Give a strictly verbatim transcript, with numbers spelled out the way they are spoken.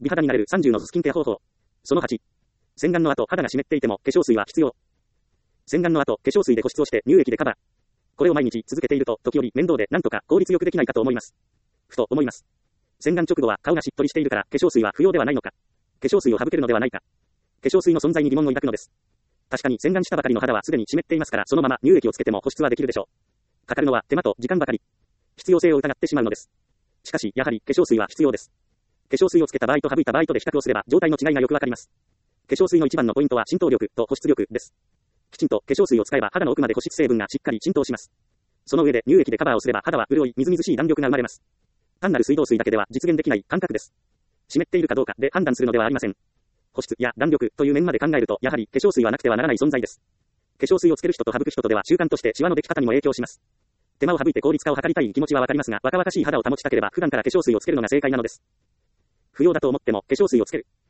美肌になれるさんじゅうのスキンケア方法。そのはち。洗顔の後、肌が湿っていても化粧水は必要。洗顔の後、化粧水で保湿をして乳液でカバー。これを毎日続けていると、時折面倒でなんとか効率よくできないかと思います。ふと思います。洗顔直後は顔がしっとりしているから化粧水は不要ではないのか。化粧水を省けるのではないか。化粧水の存在に疑問を抱くのです。確かに洗顔したばかりの肌はすでに湿っていますから、そのまま乳液をつけても保湿はできるでしょう。かかるのは手間と時間ばかり。必要性を疑ってしまうのです。しかし、やはり化粧水は必要です。化粧水をつけた場合と省いた場合とで比較をすれば状態の違いがよくわかります。化粧水の一番のポイントは浸透力と保湿力です。きちんと化粧水を使えば肌の奥まで保湿成分がしっかり浸透します。その上で乳液でカバーをすれば肌は潤い、みずみずしい弾力が生まれます。単なる水道水だけでは実現できない感覚です。湿っているかどうかで判断するのではありません。保湿や弾力という面まで考えると、やはり化粧水はなくてはならない存在です。化粧水をつける人と省く人とでは習慣としてシワのでき方にも影響します。手間を省いて効率化を図りたい気持ちはわかりますが、若々しい肌を保ちたければ普段から化粧水をつけるのが正解なのです。不要だと思っても化粧水をつける。